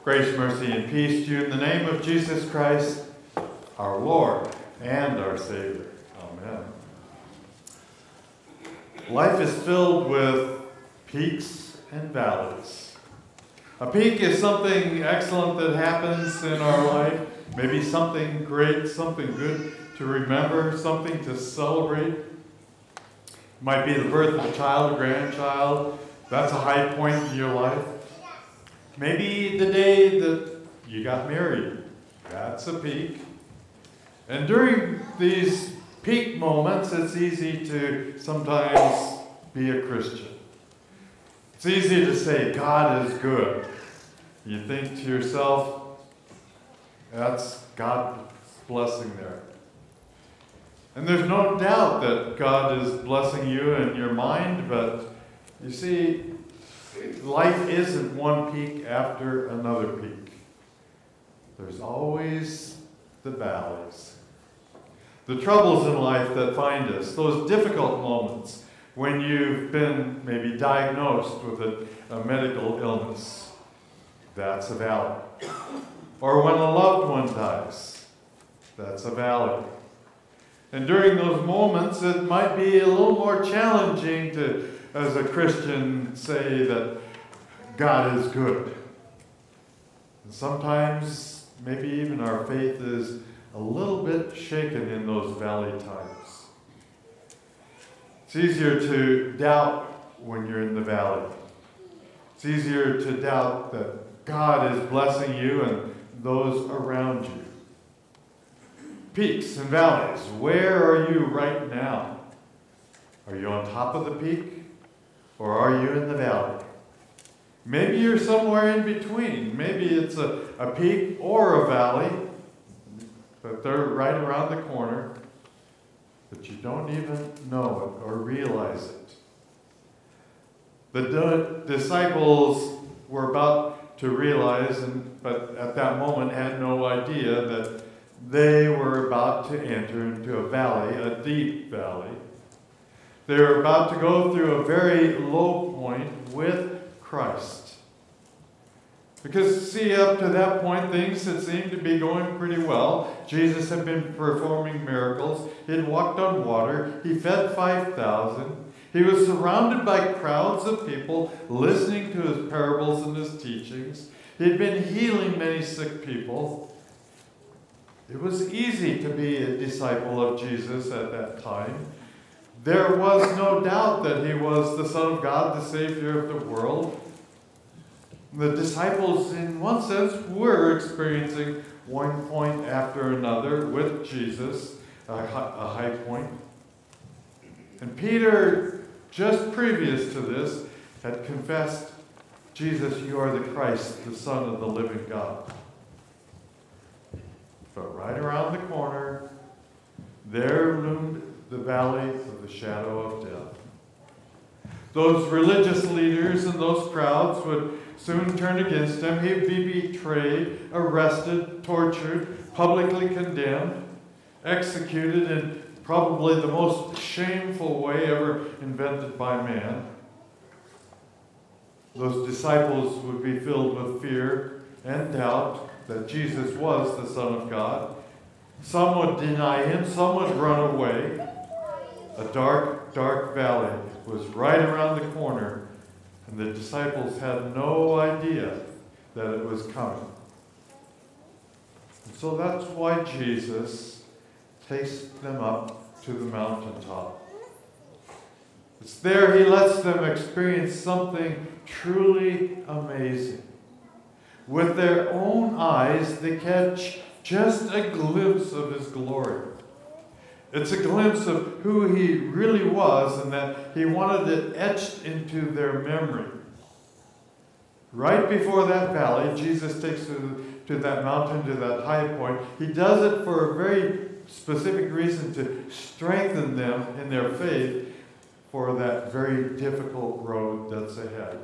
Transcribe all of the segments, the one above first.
Grace, mercy, and peace to you in the name of Jesus Christ, our Lord and our Savior. Amen. Life is filled with peaks and valleys. A peak is something excellent that happens in our life, maybe something great, something good to remember, something to celebrate. It might be the birth of a child, a grandchild. That's a high point in your life. Maybe the day that you got married. That's a peak. And during these peak moments, it's easy to sometimes be a Christian. It's easy to say, God is good. You think to yourself, that's God's blessing there. And there's no doubt that God is blessing you in your mind, but you see, life isn't one peak after another peak. There's always the valleys. The troubles in life that find us, those difficult moments when you've been maybe diagnosed with a medical illness, that's a valley. Or when a loved one dies, that's a valley. And during those moments, it might be a little more challenging to, as a Christian, say that God is good. And sometimes, maybe even our faith is a little bit shaken in those valley times. It's easier to doubt when you're in the valley. It's easier to doubt that God is blessing you and those around you. Peaks and valleys, where are you right now? Are you on top of the peak? Or are you in the valley? Maybe you're somewhere in between. Maybe it's a peak or a valley, but they're right around the corner, but you don't even know it or realize it. The disciples were about to realize, but at that moment had no idea that they were about to enter into a valley, a deep valley. They were about to go through a very low point with Christ. Because, see, up to that point, things had seemed to be going pretty well. Jesus had been performing miracles. He had walked on water. He fed 5,000. He was surrounded by crowds of people listening to his parables and his teachings. He had been healing many sick people. It was easy to be a disciple of Jesus at that time. There was no doubt that he was the Son of God, the Savior of the world. The disciples, in one sense, were experiencing one point after another with Jesus, a high point. And Peter, just previous to this, had confessed, Jesus, you are the Christ, the Son of the living God. But right around the corner, there loomed the valley of the shadow of death. Those religious leaders and those crowds would soon turn against him. He'd be betrayed, arrested, tortured, publicly condemned, executed in probably the most shameful way ever invented by man. Those disciples would be filled with fear and doubt that Jesus was the Son of God. Some would deny him, some would run away. A dark, dark valley was right around the corner, and the disciples had no idea that it was coming. And so that's why Jesus takes them up to the mountaintop. It's there he lets them experience something truly amazing. With their own eyes, they catch just a glimpse of his glory. It's a glimpse of who he really was, and that he wanted it etched into their memory. Right before that valley, Jesus takes to that mountain, to that high point. He does it for a very specific reason, to strengthen them in their faith for that very difficult road that's ahead.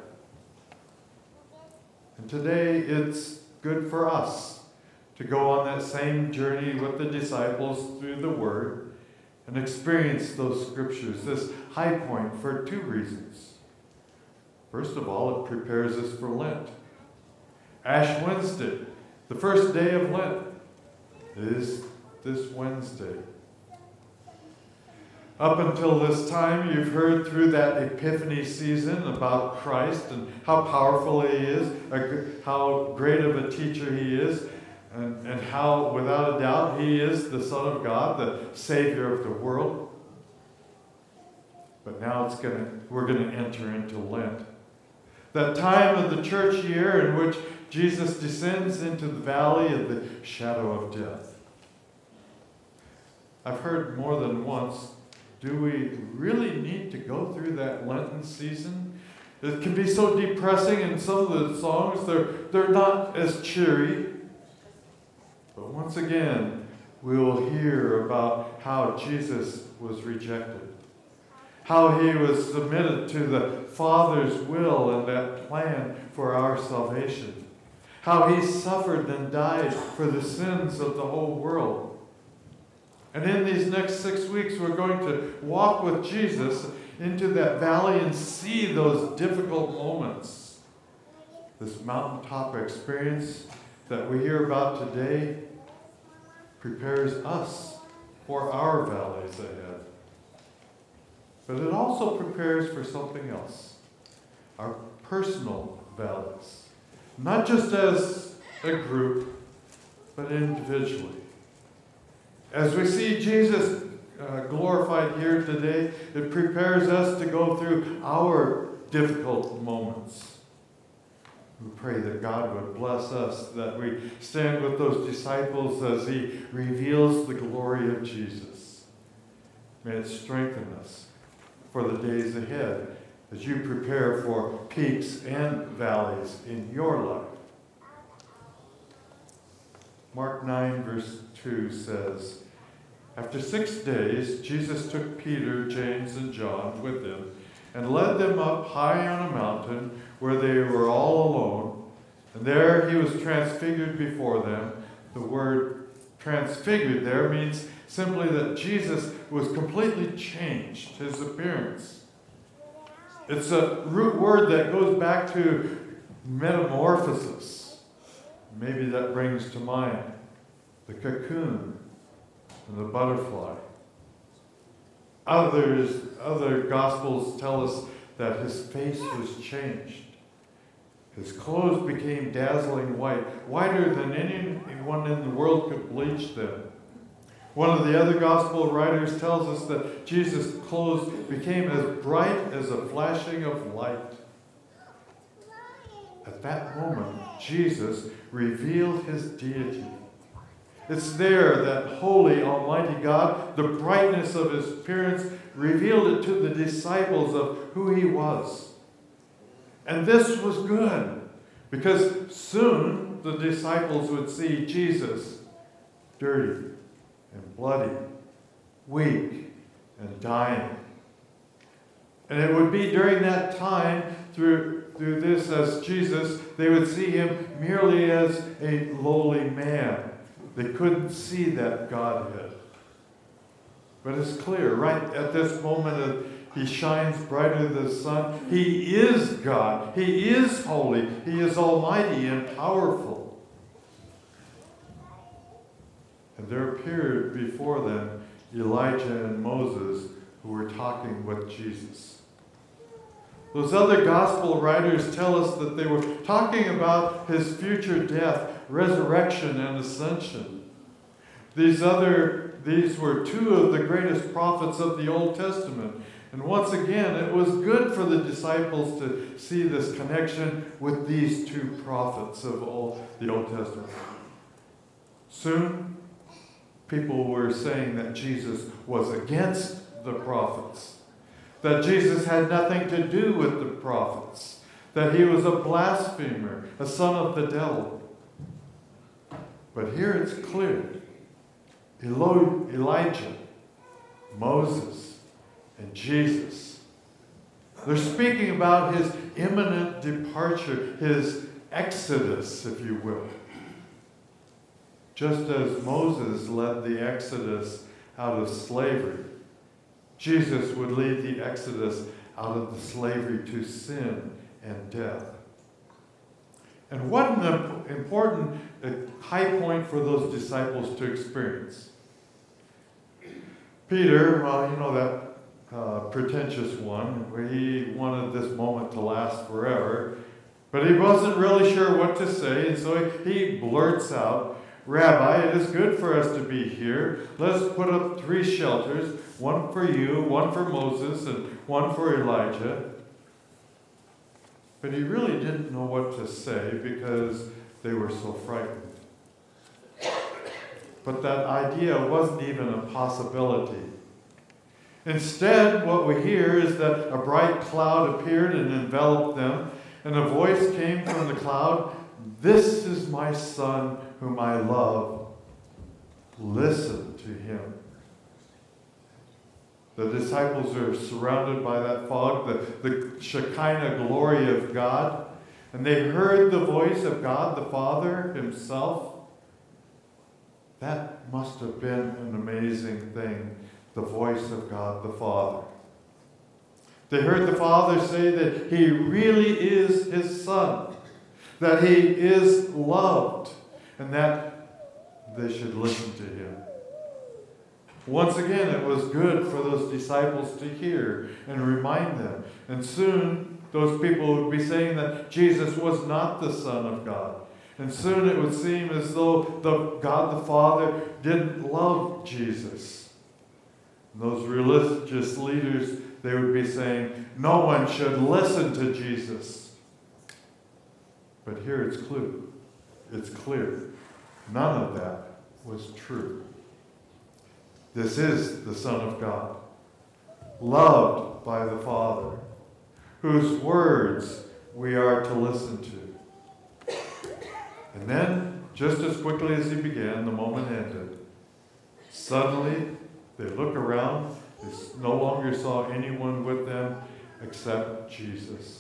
And today, it's good for us to go on that same journey with the disciples through the Word and experience those scriptures, this high point, for two reasons. First of all, it prepares us for Lent. Ash Wednesday, the first day of Lent, is this Wednesday. Up until this time, you've heard through that Epiphany season about Christ and how powerful he is, how great of a teacher he is, and how, without a doubt, he is the Son of God, the Savior of the world. But now we're going to enter into Lent. That time of the church year in which Jesus descends into the valley of the shadow of death. I've heard more than once, do we really need to go through that Lenten season? It can be so depressing, and some of the songs, they're not as cheery. But once again, we'll hear about how Jesus was rejected, how he was submitted to the Father's will and that plan for our salvation, how he suffered and died for the sins of the whole world. And in these next 6 weeks, we're going to walk with Jesus into that valley and see those difficult moments. This mountaintop experience that we hear about today prepares us for our valleys ahead. But it also prepares for something else, our personal valleys. Not just as a group, but individually. As we see Jesus glorified here today, it prepares us to go through our difficult moments. We pray that God would bless us, that we stand with those disciples as he reveals the glory of Jesus. May it strengthen us for the days ahead as you prepare for peaks and valleys in your life. Mark 9, verse 2 says, after 6 days, Jesus took Peter, James, and John with him and led them up high on a mountain where they were all alone. And there he was transfigured before them. The word transfigured there means simply that Jesus was completely changed, his appearance. It's a root word that goes back to metamorphosis. Maybe that brings to mind the cocoon and the butterfly. Other Gospels tell us that his face was changed. His clothes became dazzling white, whiter than anyone in the world could bleach them. One of the other Gospel writers tells us that Jesus' clothes became as bright as a flashing of light. At that moment, Jesus revealed his deity. It's there that holy, almighty God, the brightness of his appearance, revealed it to the disciples of who he was. And this was good, because soon the disciples would see Jesus dirty and bloody, weak and dying. And it would be during that time, through this as Jesus, they would see him merely as a lowly man. They couldn't see that Godhead. But it's clear, right at this moment, he shines brighter than the sun. He is God. He is holy. He is almighty and powerful. And there appeared before them Elijah and Moses, who were talking with Jesus. Those other gospel writers tell us that they were talking about his future death, resurrection, and ascension. These were two of the greatest prophets of the Old Testament. And once again, it was good for the disciples to see this connection with these two prophets of the Old Testament. Soon, people were saying that Jesus was against the prophets, that Jesus had nothing to do with the prophets, that he was a blasphemer, a son of the devil. But here it's clear. Elijah, Moses, and Jesus. They're speaking about his imminent departure, his exodus, if you will. Just as Moses led the exodus out of slavery, Jesus would lead the exodus out of the slavery to sin and death. And what an important high point for those disciples to experience. Peter, that pretentious one, where he wanted this moment to last forever, but he wasn't really sure what to say, and so he blurts out, "Rabbi, it is good for us to be here. Let's put up 3 shelters, one for you, one for Moses, and one for Elijah." But he really didn't know what to say because they were so frightened. But that idea wasn't even a possibility. Instead, what we hear is that a bright cloud appeared and enveloped them, and a voice came from the cloud, "This is my Son whom I love. Listen to him." The disciples are surrounded by that fog, the Shekinah glory of God, and they heard the voice of God the Father himself. That must have been an amazing thing, the voice of God the Father. They heard the Father say that he really is his Son, that he is loved, and that they should listen to him. Once again, it was good for those disciples to hear and remind them. And soon, those people would be saying that Jesus was not the Son of God. And soon it would seem as though God the Father didn't love Jesus. And those religious leaders, they would be saying, no one should listen to Jesus. But here it's clear. None of that was true. This is the Son of God, loved by the Father, whose words we are to listen to. And then, just as quickly as he began, the moment ended. Suddenly, they look around. They no longer saw anyone with them except Jesus.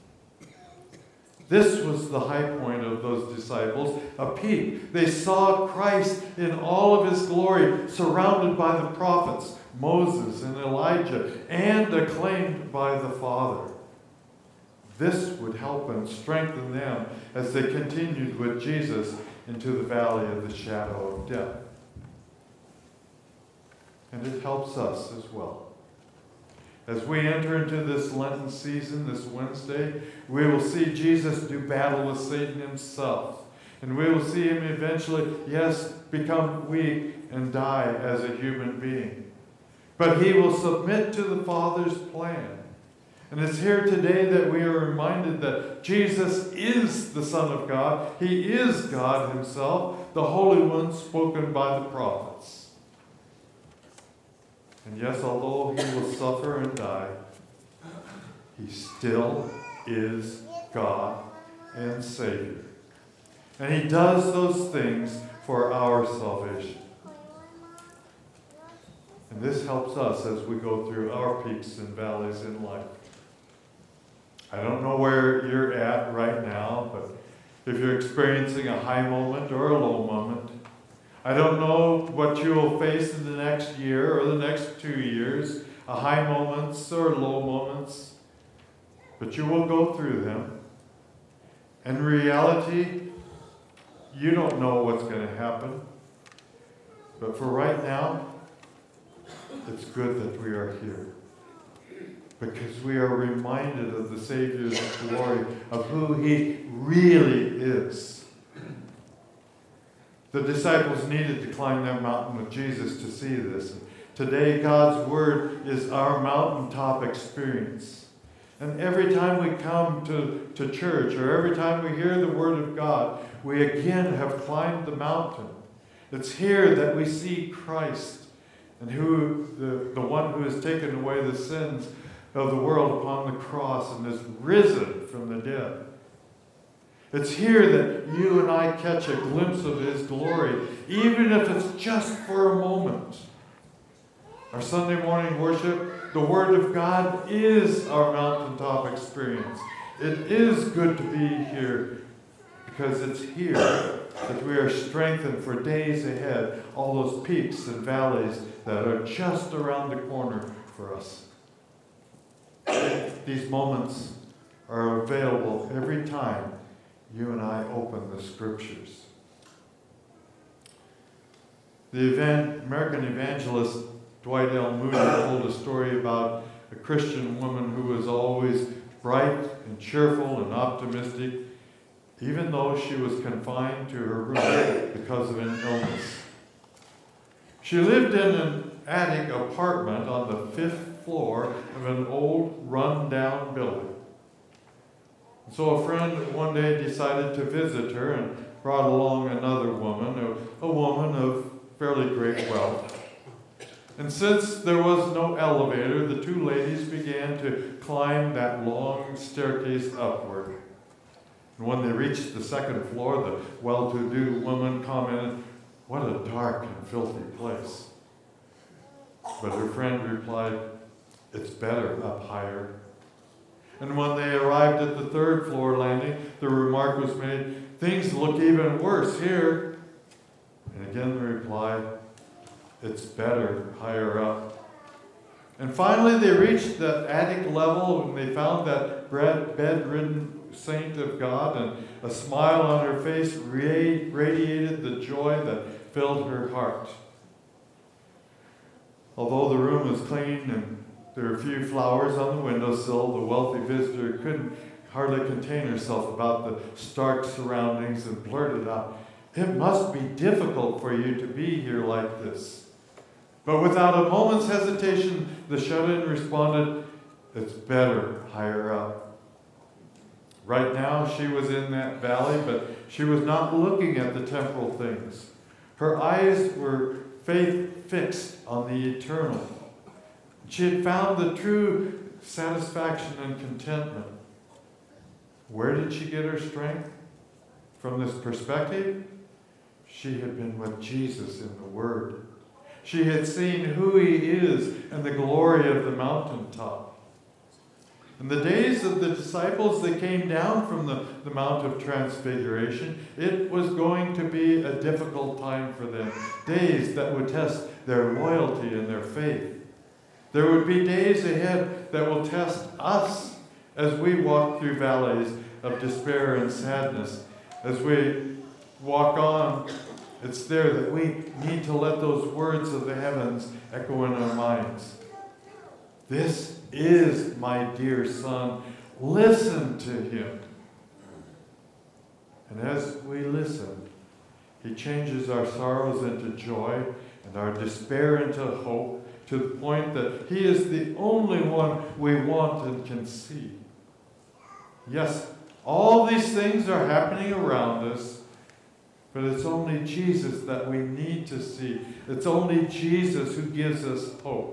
This was the high point of those disciples, a peak. They saw Christ in all of his glory, surrounded by the prophets, Moses and Elijah, and acclaimed by the Father. This would help and strengthen them as they continued with Jesus into the valley of the shadow of death. And it helps us as well. As we enter into this Lenten season, this Wednesday, we will see Jesus do battle with Satan himself. And we will see him eventually, yes, become weak and die as a human being. But he will submit to the Father's plan. And it's here today that we are reminded that Jesus is the Son of God. He is God himself, the Holy One spoken by the prophets. And yes, although he will suffer and die, he still is God and Savior. And he does those things for our salvation. And this helps us as we go through our peaks and valleys in life. I don't know where you're at right now, but if you're experiencing a high moment or a low moment, I don't know what you will face in the next year or the next 2 years, high moments or low moments, but you will go through them. In reality, you don't know what's going to happen, but for right now, it's good that we are here, because we are reminded of the Savior's glory, of who he really is. The disciples needed to climb that mountain with Jesus to see this. Today, God's Word is our mountaintop experience. And every time we come to church, or every time we hear the Word of God, we again have climbed the mountain. It's here that we see Christ, and the one who has taken away the sins of the world upon the cross and is risen from the dead. It's here that you and I catch a glimpse of his glory, even if it's just for a moment. Our Sunday morning worship, the Word of God is our mountaintop experience. It is good to be here because it's here that we are strengthened for days ahead, all those peaks and valleys that are just around the corner for us. These moments are available every time you and I open the Scriptures. The American evangelist Dwight L. Moody told a story about a Christian woman who was always bright and cheerful and optimistic, even though she was confined to her room because of an illness. She lived in an attic apartment on the 5th floor of an old, run-down building. So a friend one day decided to visit her and brought along another woman, a woman of fairly great wealth. And since there was no elevator, the two ladies began to climb that long staircase upward. And when they reached the 2nd floor, the well-to-do woman commented, "What a dark and filthy place." But her friend replied, "It's better up higher." And when they arrived at the 3rd floor landing, the remark was made, "Things look even worse here." And again the reply, "It's better higher up." And finally they reached that attic level and they found that bedridden saint of God, and a smile on her face radiated the joy that filled her heart. Although the room was clean and there were a few flowers on the windowsill, the wealthy visitor couldn't hardly contain herself about the stark surroundings and blurted out, "It must be difficult for you to be here like this." But without a moment's hesitation, the shut-in responded, "It's better higher up." Right now, she was in that valley, but she was not looking at the temporal things. Her eyes were faith fixed on the eternal. She had found the true satisfaction and contentment. Where did she get her strength? From this perspective, she had been with Jesus in the Word. She had seen who He is and the glory of the mountaintop. In the days of the disciples that came down from the Mount of Transfiguration, it was going to be a difficult time for them. Days that would test their loyalty and their faith. There would be days ahead that will test us as we walk through valleys of despair and sadness. As we walk on, it's there that we need to let those words of the heavens echo in our minds. "This is my dear Son. Listen to Him." And as we listen, He changes our sorrows into joy and our despair into hope, to the point that He is the only one we want and can see. Yes, all these things are happening around us, but it's only Jesus that we need to see. It's only Jesus who gives us hope.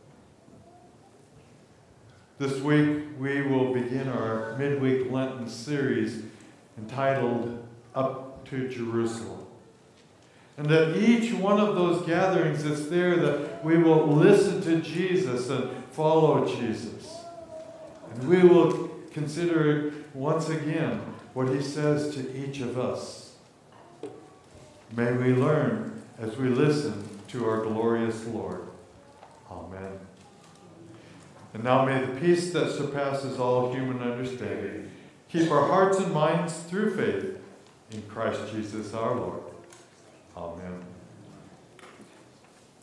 This week, we will begin our midweek Lenten series entitled Up to Jerusalem. And at each one of those gatherings, it's there that we will listen to Jesus and follow Jesus. And we will consider once again what He says to each of us. May we learn as we listen to our glorious Lord. Amen. And now may the peace that surpasses all human understanding keep our hearts and minds through faith in Christ Jesus our Lord. Amen.